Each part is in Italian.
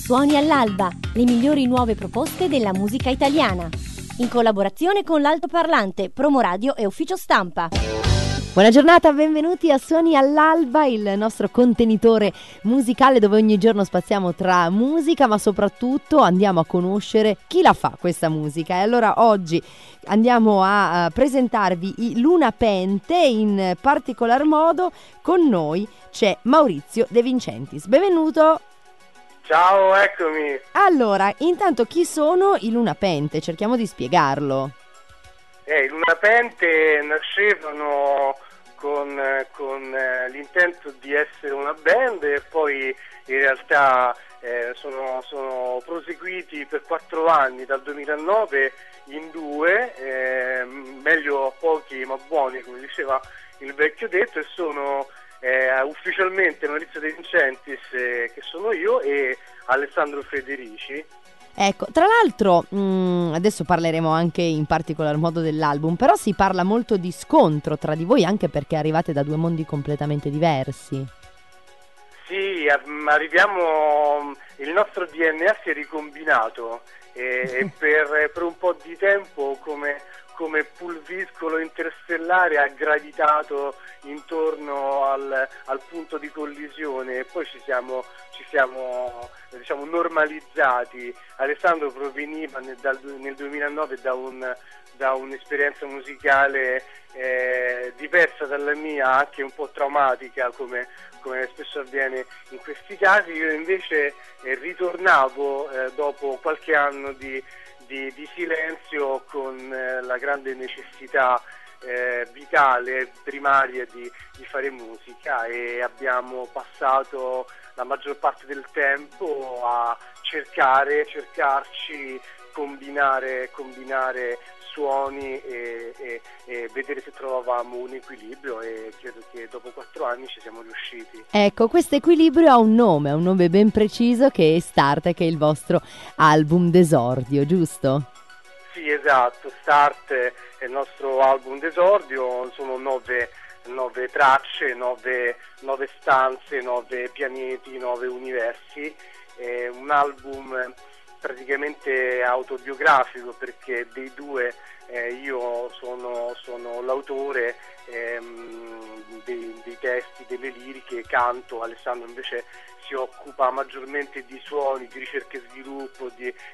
Suoni all'alba, le migliori nuove proposte della musica italiana. In collaborazione con l'Altoparlante, Promoradio e Ufficio Stampa. Buona giornata, benvenuti a Suoni all'alba, il nostro contenitore musicale dove ogni giorno spaziamo tra musica, ma soprattutto andiamo a conoscere chi la fa questa musica. E allora oggi andiamo a presentarvi i Luna Pente, in particolar modo con noi c'è Maurizio De Vincentis. Benvenuto! Ciao, eccomi! Allora, intanto chi sono i Luna Pente? Cerchiamo di spiegarlo. I Luna Pente nascevano con l'intento di essere una band e poi in realtà sono proseguiti per 4 anni, dal 2009 in 2, meglio pochi ma buoni, come diceva il vecchio detto, e sono ufficialmente Maurizio De Vincentis, che sono io, e Alessandro Federici. Ecco, tra l'altro adesso parleremo anche in particolar modo dell'album, però si parla molto di scontro tra di voi, anche perché arrivate da 2 mondi completamente diversi. Sì, arriviamo, il nostro DNA si è ricombinato e per un po' di tempo come pulviscolo interstellare ha gravitato intorno al punto di collisione, e poi ci siamo diciamo normalizzati. Alessandro proveniva nel 2009 da un'esperienza musicale diversa dalla mia, anche un po' traumatica, come spesso avviene in questi casi. Io invece ritornavo dopo qualche anno di silenzio, con la grande necessità vitale, primaria di fare musica, e abbiamo passato la maggior parte del tempo a cercarci, combinare suoni e vedere se trovavamo un equilibrio, e credo che dopo 4 anni ci siamo riusciti. Ecco, questo equilibrio ha un nome ben preciso, che è Start, che è il vostro album d'esordio, giusto? Sì, esatto, Start è il nostro album d'esordio, sono 9 tracce, 9 stanze, 9 pianeti, 9 universi, è un album praticamente autobiografico, perché dei 2 io sono l'autore dei testi, delle liriche, canto. Alessandro invece si occupa maggiormente di suoni, di ricerca e sviluppo,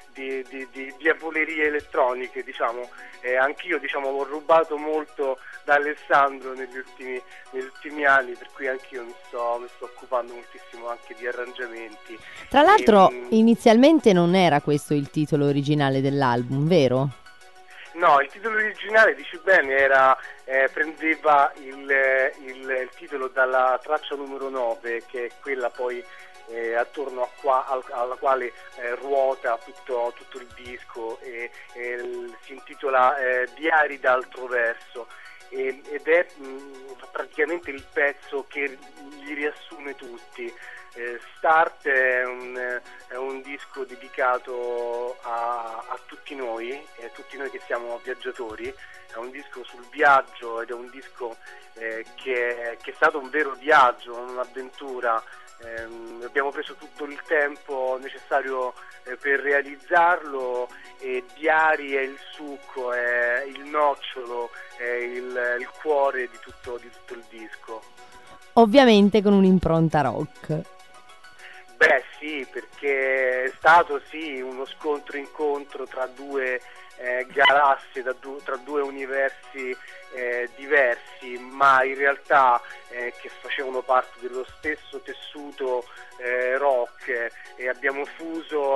di avolerie elettroniche, diciamo. Anch'io, ho rubato molto da Alessandro negli ultimi anni, per cui anch'io mi sto occupando moltissimo anche di arrangiamenti. Tra l'altro inizialmente non era questo il titolo originale dell'album, vero? No, il titolo originale, dici bene, prendeva il titolo dalla traccia numero 9, che è quella poi attorno alla quale ruota tutto il disco, e si intitola Diari d'altro verso, ed è praticamente il pezzo che li riassume tutti. Start è un disco dedicato a tutti noi che siamo viaggiatori. È un disco sul viaggio, ed è un disco che è stato un vero viaggio, un'avventura. Abbiamo preso tutto il tempo necessario per realizzarlo, e Diari è il succo, è il nocciolo, è il cuore di tutto il disco. Ovviamente con un'impronta rock. Beh sì, perché è stato uno scontro-incontro tra 2 galassie, tra 2 universi diversi, ma in realtà che facevano parte dello stesso tessuto rock, e abbiamo fuso.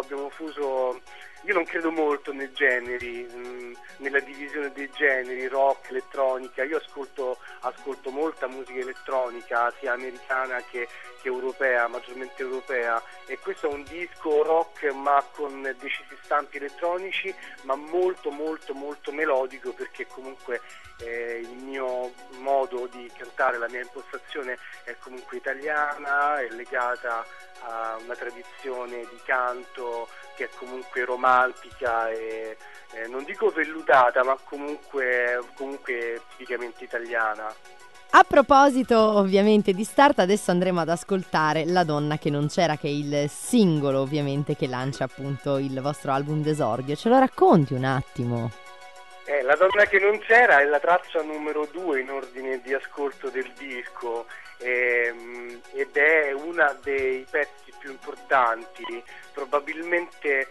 Io non credo molto nei generi, nella divisione dei generi, rock, elettronica. Io ascolto molta musica elettronica, sia americana che europea, maggiormente europea, e questo è un disco rock ma con decisi stampi elettronici, ma molto molto molto melodico, perché comunque il mio modo di cantare, la mia impostazione è comunque italiana, è legata a una tradizione di canto che è comunque romantica e non dico vellutata, ma comunque tipicamente italiana. A proposito ovviamente di start, adesso andremo ad ascoltare La donna che non c'era, che è il singolo ovviamente che lancia appunto il vostro album d'esordio. Ce lo racconti un attimo? La donna che non c'era è la traccia numero 2 in ordine di ascolto del disco, ed è una dei pezzi più importanti, probabilmente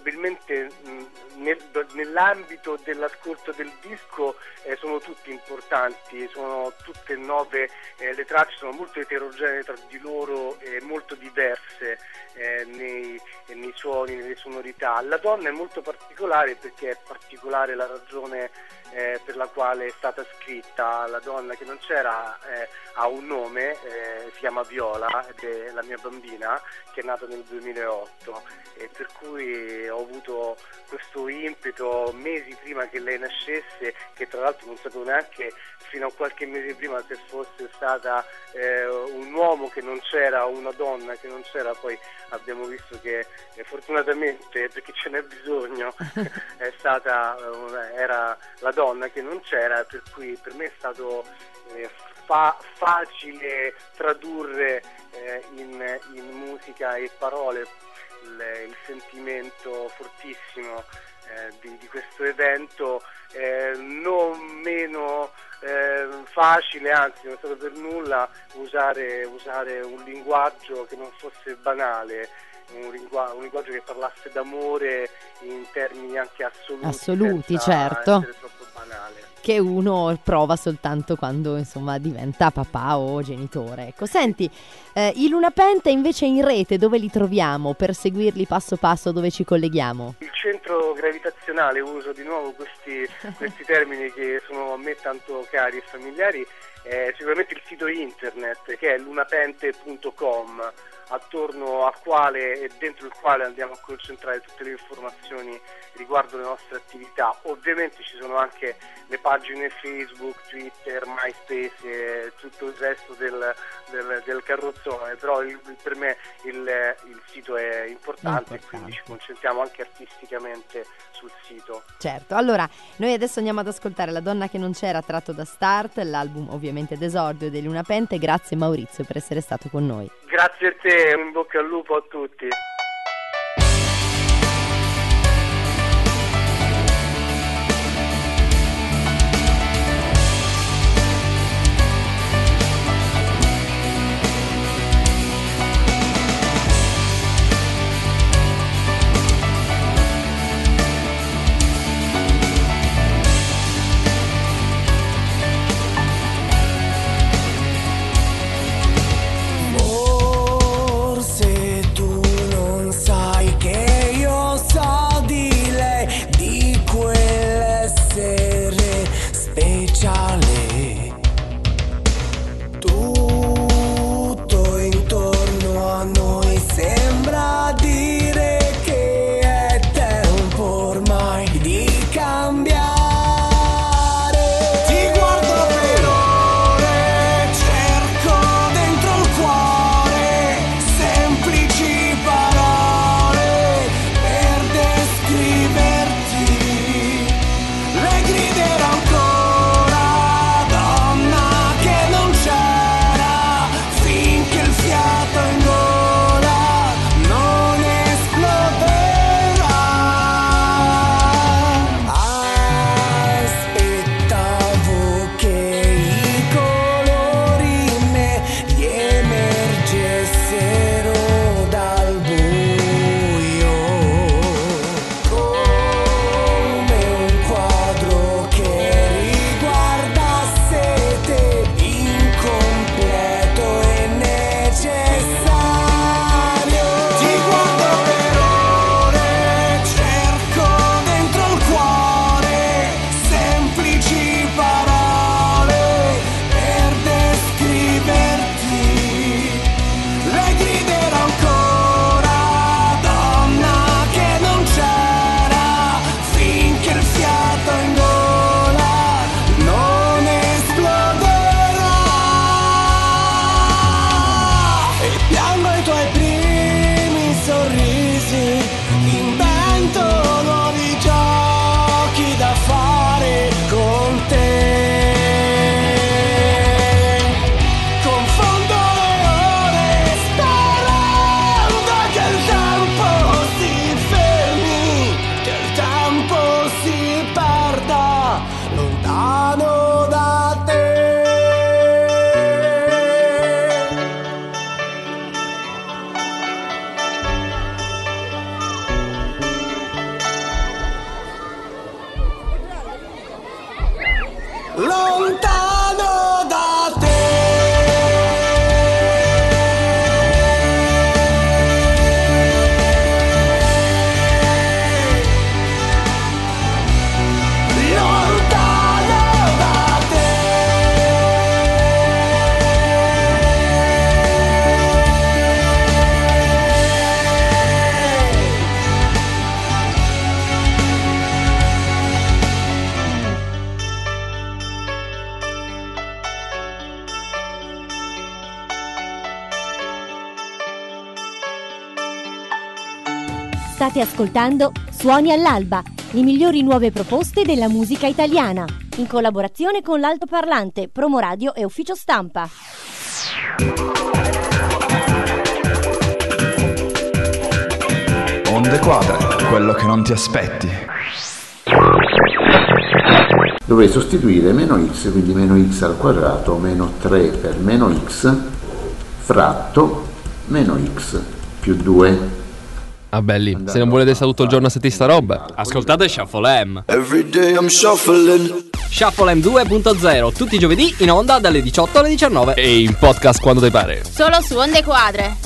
nell'ambito dell'ascolto del disco sono tutti importanti, sono tutte 9, le tracce sono molto eterogenee tra di loro e molto diverse nei suoni, nelle sonorità. La donna è molto particolare perché è particolare la ragione per la quale è stata scritta. La donna che non c'era ha un nome, si chiama Viola ed è la mia bambina che è nata nel 2008, e per cui ho avuto questo impeto mesi prima che lei nascesse, che tra l'altro non sapevo neanche fino a qualche mese prima se fosse stata un uomo che non c'era o una donna che non c'era. Poi abbiamo visto che fortunatamente, perché ce n'è bisogno, era la donna che non c'era, per cui per me è stato facile tradurre in musica e parole il sentimento fortissimo di questo evento, non meno facile, anzi non è stato per nulla usare un linguaggio che non fosse banale, un linguaggio che parlasse d'amore in termini anche assoluti, certo, essere troppo banale, che uno prova soltanto quando insomma diventa papà o genitore. Ecco, senti, i Luna Pente invece in rete dove li troviamo per seguirli passo passo, dove ci colleghiamo? Il centro gravitazionale, uso di nuovo questi termini che sono a me tanto cari e familiari, è sicuramente il sito internet che è lunapente.com, attorno al quale e dentro il quale andiamo a concentrare tutte le informazioni riguardo le nostre attività. Ovviamente ci sono anche le pagine Facebook, Twitter, MySpace e tutto il resto del carrozzone, però per me il sito è importante e quindi ci concentriamo anche artisticamente sul sito. Certo, allora noi adesso andiamo ad ascoltare La donna che non c'era, tratto da Start, l'album ovviamente d'esordio dei Luna Pente. Grazie Maurizio per essere stato con noi. Grazie a te, un bocca al lupo a tutti. Forse tu non State ascoltando Suoni all'alba, le migliori nuove proposte della musica italiana, in collaborazione con l'Altoparlante, Promoradio e Ufficio Stampa. Onde Quadre, quello che non ti aspetti. Dovrei sostituire meno x, quindi meno x al quadrato meno 3 per meno x fratto meno x più 2. Ah belli, se non volete stare tutto il giorno a sentire sta roba, ascoltate Shuffle M. Everyday I'm shuffling. Shuffle M 2.0, tutti i giovedì in onda dalle 18 alle 19 e in podcast quando ti pare. Solo su Onde Quadre.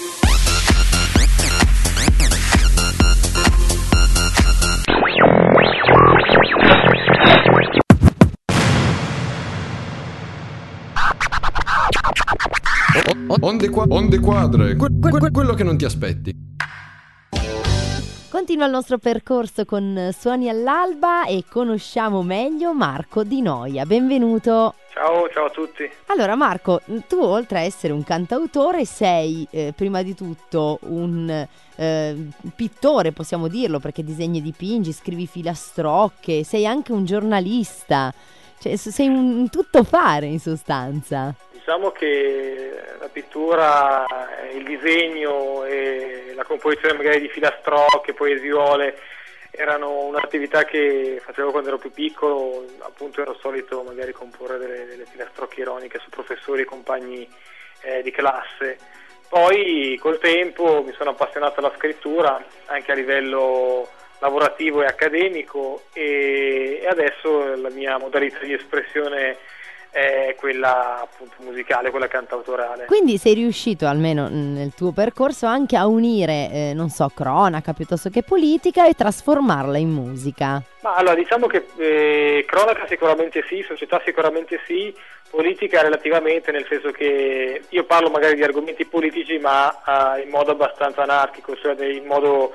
Onde Quadre, quello che non ti aspetti. Continua il nostro percorso con Suoni all'alba e conosciamo meglio Marco Di Noia. Benvenuto. Ciao a tutti. Allora Marco, tu oltre a essere un cantautore sei prima di tutto un pittore, possiamo dirlo, perché disegni e dipingi, scrivi filastrocche, sei anche un giornalista, cioè sei un tuttofare in sostanza. Diciamo che la pittura, il disegno e la composizione magari di filastrocche, poesiole erano un'attività che facevo quando ero più piccolo. Appunto ero solito magari comporre delle filastrocche ironiche su professori e compagni di classe. Poi col tempo mi sono appassionato alla scrittura anche a livello lavorativo e accademico e adesso la mia modalità di espressione è quella appunto musicale, quella cantautorale. Quindi sei riuscito almeno nel tuo percorso anche a unire, non so, cronaca piuttosto che politica e trasformarla in musica. Ma allora diciamo che cronaca sicuramente sì, società sicuramente sì, politica relativamente, nel senso che io parlo magari di argomenti politici ma in modo abbastanza anarchico, cioè in modo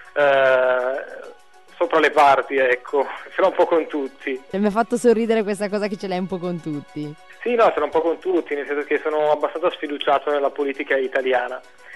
sopra le parti, ecco, ce l'ho un po' con tutti. Mi ha fatto sorridere questa cosa che ce l'hai un po' con tutti. Sì, no, ce l'ho un po' con tutti, nel senso che sono abbastanza sfiduciato nella politica italiana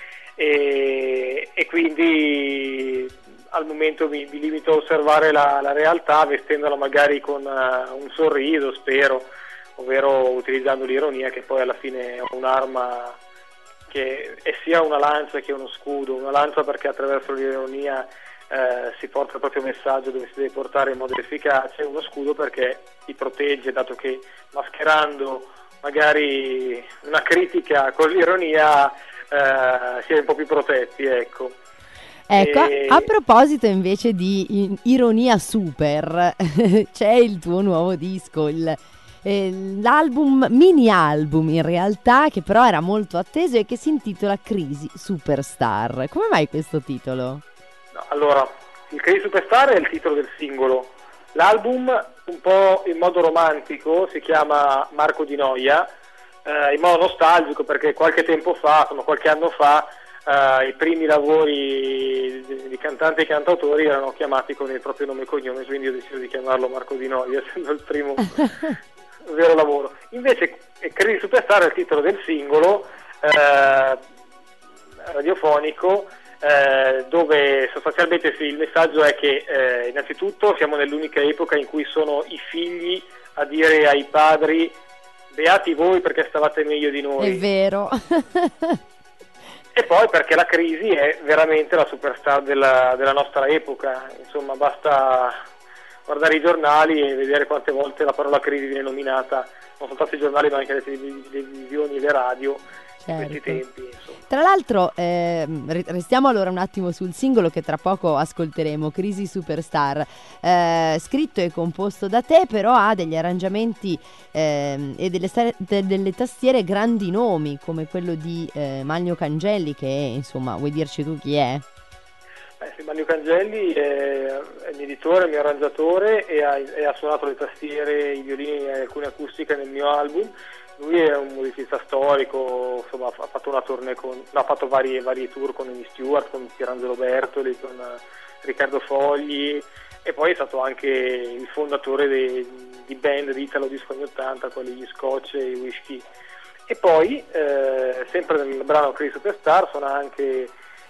e quindi al momento mi limito a osservare la realtà vestendola magari con un sorriso, spero, ovvero utilizzando l'ironia, che poi alla fine è un'arma che è sia una lancia che uno scudo. Una lancia perché attraverso l'ironia si porta il proprio messaggio dove si deve portare in modo efficace, uno scudo perché ti protegge, dato che mascherando magari una critica con l'ironia si è un po' più protetti, ecco. Ecco, a proposito invece di ironia super, c'è il tuo nuovo disco, l'album, mini album in realtà, che però era molto atteso e che si intitola Crisi Superstar. Come mai questo titolo? Allora, il Crisi Superstar è il titolo del singolo. L'album, un po' in modo romantico, si chiama Marco Di Noia, in modo nostalgico perché qualche tempo fa, insomma qualche anno fa, i primi lavori di cantanti e cantautori erano chiamati con il proprio nome e cognome, quindi ho deciso di chiamarlo Marco Di Noia, essendo il primo vero lavoro. Invece Crisi Superstar è il titolo del singolo radiofonico, dove sostanzialmente sì, il messaggio è che innanzitutto siamo nell'unica epoca in cui sono i figli a dire ai padri: beati voi perché stavate meglio di noi. È vero. E poi perché la crisi è veramente la superstar della nostra epoca. Insomma, basta guardare i giornali e vedere quante volte la parola crisi viene nominata, non soltanto i giornali ma anche le televisioni e le radio. Certo. Questi tempi, insomma. Tra l'altro restiamo allora un attimo sul singolo che tra poco ascolteremo, Crisi Superstar, scritto e composto da te, però ha degli arrangiamenti e delle tastiere grandi nomi come quello di Magno Cangelli, che insomma, vuoi dirci tu chi è? Sì, Magno Cangelli è il mio editore, il mio arrangiatore e ha suonato le tastiere, i violini e alcune acustiche nel mio album. Lui è un musicista storico, insomma ha fatto una tournée ha fatto varie tour con Amy Stewart, con Pierangelo Bertoli, con Riccardo Fogli, e poi è stato anche il fondatore di band di Italo Disco anni 80, quelli gli Scotch e i Whisky. E poi sempre nel brano Crisi Superstar suona anche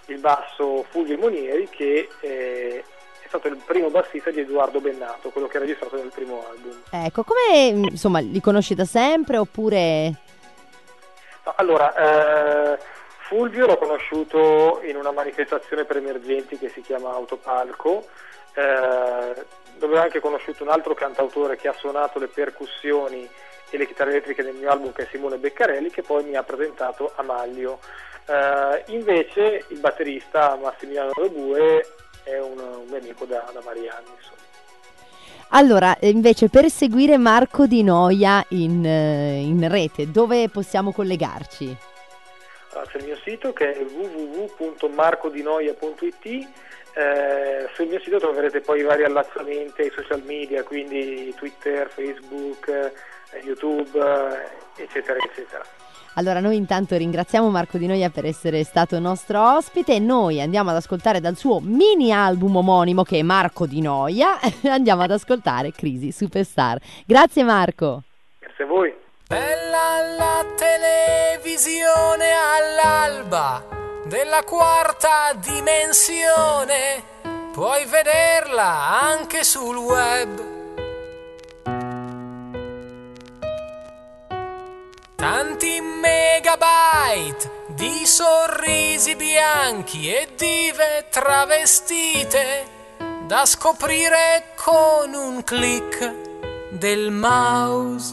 il basso Fulvio Monieri, che è stato il primo bassista di Edoardo Bennato, quello che ha registrato nel primo album. Ecco, come insomma li conosci da sempre oppure... No, allora, Fulvio l'ho conosciuto in una manifestazione per emergenti che si chiama Autopalco, dove ho anche conosciuto un altro cantautore che ha suonato le percussioni e le chitarre elettriche del mio album, che è Simone Beccarelli, che poi mi ha presentato a Maglio. Invece il batterista Massimiliano Rebue è un mio amico da vari anni, insomma. Allora, invece, per seguire Marco Di Noia in rete, dove possiamo collegarci? Allora, c'è il mio sito che è www.marcodinoia.it. Sul mio sito troverete poi i vari allacciamenti ai social media, quindi Twitter, Facebook, YouTube, eccetera, eccetera. Allora, noi intanto ringraziamo Marco Di Noia per essere stato nostro ospite e noi andiamo ad ascoltare dal suo mini album omonimo, che è Marco Di Noia, andiamo ad ascoltare Crisi Superstar. Grazie Marco. Grazie a voi. Bella la televisione all'alba della quarta dimensione, puoi vederla anche sul web. Tanti megabyte di sorrisi bianchi e dive travestite da scoprire con un click del mouse.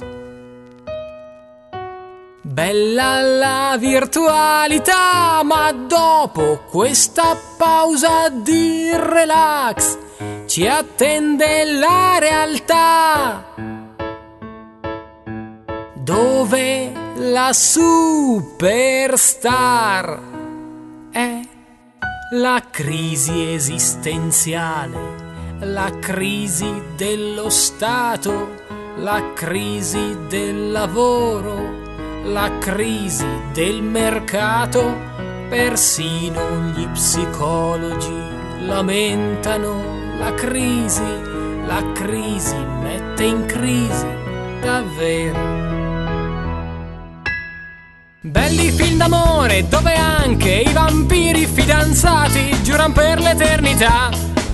Bella la virtualità, ma dopo questa pausa di relax ci attende la realtà, dove la superstar è la crisi esistenziale, la crisi dello Stato, la crisi del lavoro, la crisi del mercato. Persino gli psicologi lamentano la crisi mette in crisi davvero. Belli film d'amore dove anche i vampiri fidanzati giurano per l'eternità.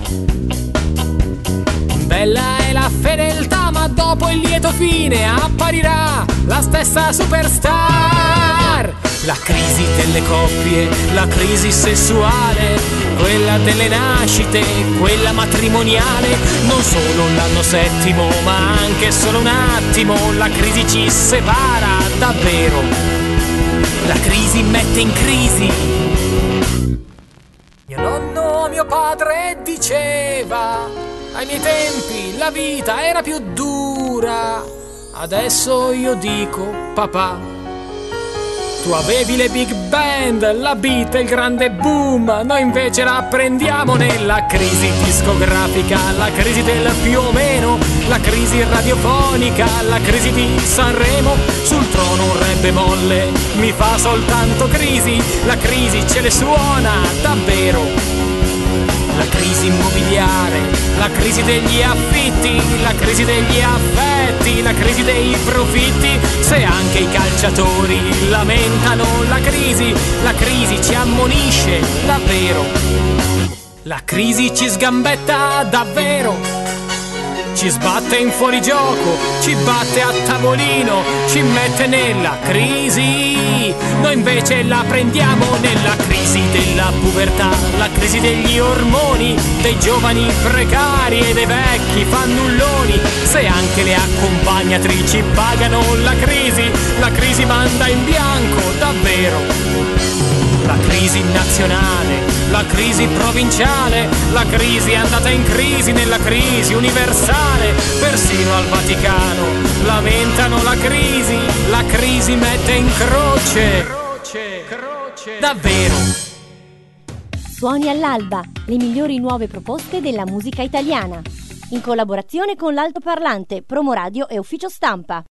Bella è la fedeltà, ma dopo il lieto fine apparirà la stessa superstar. La crisi delle coppie, la crisi sessuale, quella delle nascite, quella matrimoniale. Non solo l'anno settimo, ma anche solo un attimo, la crisi ci separa davvero. La crisi mette in crisi. Mio nonno, mio padre diceva: ai miei tempi la vita era più dura. Adesso io dico: papà, tu avevi le big band, la beat e il grande boom. Noi invece la prendiamo nella crisi discografica, la crisi del più o meno, la crisi radiofonica, la crisi di Sanremo. Sul trono un re bemolle mi fa soltanto crisi. La crisi ce le suona davvero. La crisi immobiliare, la crisi degli affitti, la crisi degli affetti, la crisi dei profitti. Se anche i calciatori lamentano la crisi ci ammonisce davvero. La crisi ci sgambetta davvero. Ci sbatte in fuorigioco, ci batte a tavolino, ci mette nella crisi. Noi invece la prendiamo nella crisi della pubertà, la crisi degli ormoni, dei giovani precari e dei vecchi fannulloni. Se anche le accompagnatrici pagano la crisi manda in bianco davvero. La crisi nazionale, la crisi provinciale, la crisi è andata in crisi nella crisi universale. Persino al Vaticano lamentano la crisi mette in croce davvero. Suoni all'alba, le migliori nuove proposte della musica italiana. In collaborazione con l'Altoparlante, Promo Radio e Ufficio Stampa.